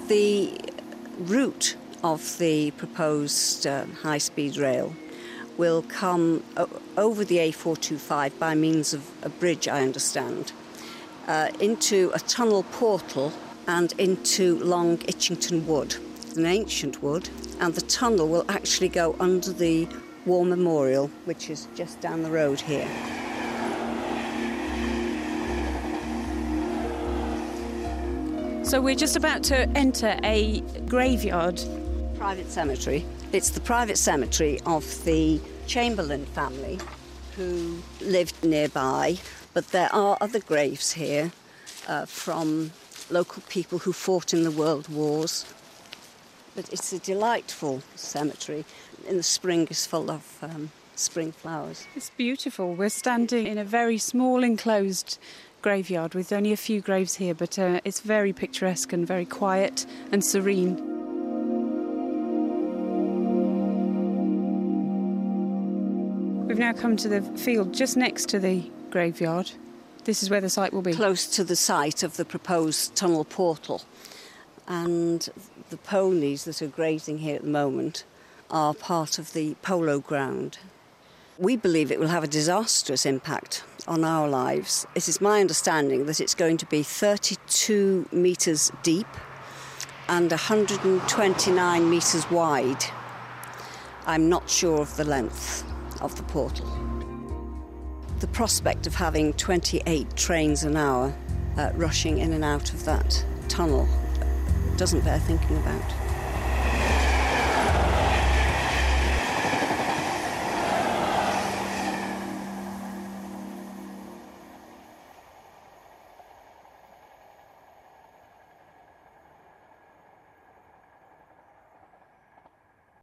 The route of the proposed high-speed rail will come over the A425 by means of a bridge, I understand, into a tunnel portal and into Long Itchington Wood. It's an ancient wood, and the tunnel will actually go under the War Memorial, which is just down the road here. So we're just about to enter a graveyard. Private cemetery. It's the private cemetery of the Chamberlain family who lived nearby, but there are other graves here from local people who fought in the World Wars. But it's a delightful cemetery. In the spring is full of spring flowers. It's beautiful. We're standing in a very small enclosed graveyard with only a few graves here, but it's very picturesque and very quiet and serene. We've now come to the field just next to the graveyard. This is where the site will be. Close to the site of the proposed tunnel portal. And the ponies that are grazing here at the moment are part of the polo ground. We believe it will have a disastrous impact on our lives. It is my understanding that it's going to be 32 metres deep and 129 metres wide. I'm not sure of the length of the portal. The prospect of having 28 trains an hour rushing in and out of that tunnel doesn't bear thinking about.